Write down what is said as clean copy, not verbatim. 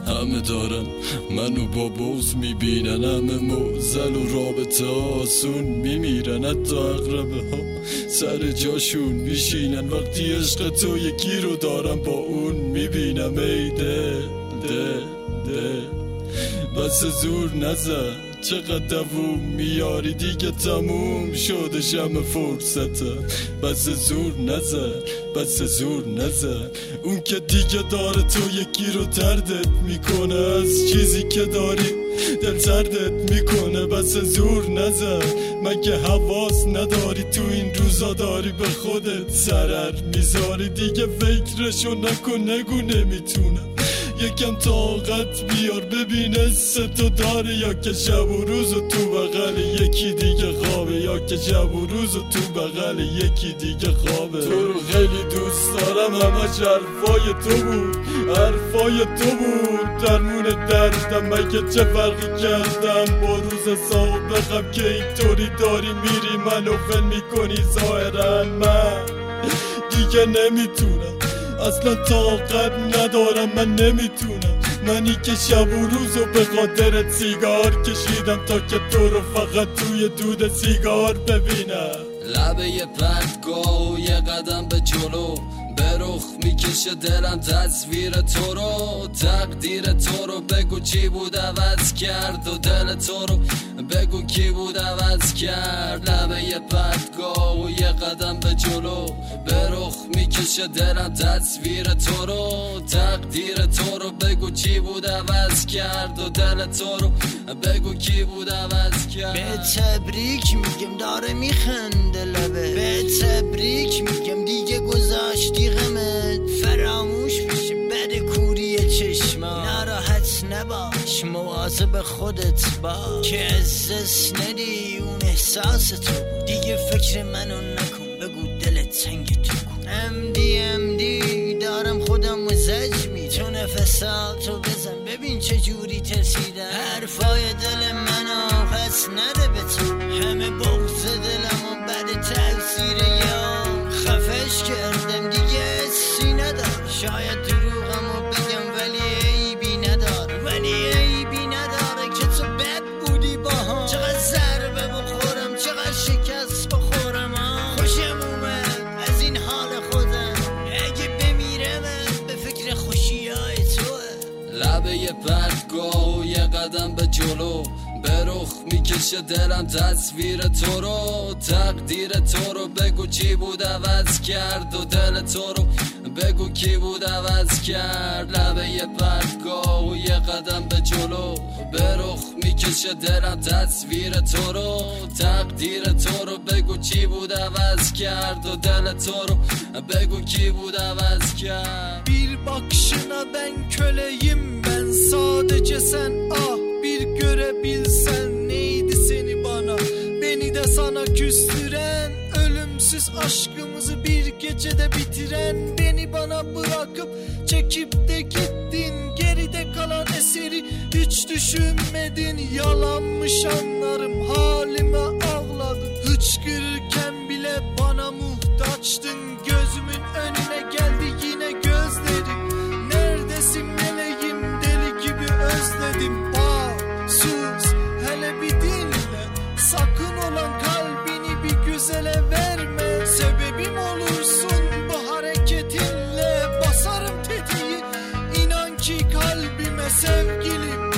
همه دارن منو با بغض میبینن، همه موزل و رابطه آسون میمیرن، حتی اقربه ها سر جاشون میشینن وقتی عشق تو یکی رو دارم با اون میبینم. ای دل بس زور نزن، چقدر دووم میاری دیگه تموم شده شم فرصته. بس زور نزن اون که دیگه داره تو یکی رو تردت میکنه، از چیزی که داری دل سردت میکنه. بس زور نزن، مگه حواس نداری تو این روزا داری به خودت ضرر میذاری؟ دیگه فکرشو نکن، نگو نمیتونم. یکم طاقت بیار ببین تو داره، یا که شب و روز تو بغل یکی دیگه خوابه، یا که شب و روز تو بغل یکی دیگه خوابه. تو رو خیلی دوست دارم، همش حرفای تو بود درمون دردم. مگه چه فرقی کردم با روز سابقم که اینطوری داری میری منو ول میکنی؟ ظاهرا من دیگه نمیتونم، اصلا طاقت ندارم، من نمیتونم. منی که شب و روزو به خاطرت سیگار کشیدم تا که تو رو فقط توی دود سیگار ببینم. لبه یه پرتگاه و یه قدم به جلو، به رخ میکشه دلم تصویر تو رو. تقدیر تو رو بگو چی بود عوض کرد، و دل تو رو بگو کی بود عوض کرد. لبه یه پرتگاه و یه قدم به جلو، به رخ میکشه دلم تصویر تو رو. تقدیر تو رو بگو چی بود عوض کرد، و دل تو رو بگو کی بود عوض کرد. به تبریک میگم داره میخنده لبه، به تبریک میگم دیگه گذاشتی غمت، فراموش میشه بد کوری چشما. ناراحت نباش، مواظب خودت باش که از دست ندی اون احساس تو. دیگه فکر منو نکن، بگو دلت تنگ تو کن. امدی دارم خودم مزج می، تو نفساتو بزن ببین چه جوری ترسیدم. حرفای دل منو پس نده به تو، همه بغض دلمو بعد تاثیر یا خفش کردم دیگه حسی ندار. شاید دروغمو بگم ولی عیبی نداره که تو بد بودی با هم. چقدر ضربه بخورم، چقدر شکست بخورم، خوشم اومد از این حال خودم. اگه بمیرم به فکر خوشیای توه. لبه یه پرتگاه و یه قدم به جلو، به رخ میکشه دلم تصویر تو رو. تقدیر تو رو بگو چی بود عوض کرد، و دل تو رو بگو کی بود عوض کرد. لبه یه پرتگاه و یه قدم به جلو، به رخ میکشه دلم تصویر تو رو. تقدیر تو رو begu چی بود عوض کرد و deli toru begu ki بود عوض کرد. Bir bakışına ben köleyim, ben sadece sen, ah bir görebilsen neydi seni bana, beni de sana küstüren, ölümsüz aşkımızı bir gecede bitiren, beni bana bırakıp çekip de gittin, geride kalan eseri hiç düşünmedin. Yalanmış anlarım, halime ağladın, hıçkırırken bile bana muhtaçtın. Gözümün önüne geldi yine gözlerin, neredesin meleğim, deli gibi özledim. Bak sus hele bir dinle, sakın olan kalbini bir güzele verme, sebebim olursun bu hareketinle. Basarım tetiği, inan ki kalbime sevgilim.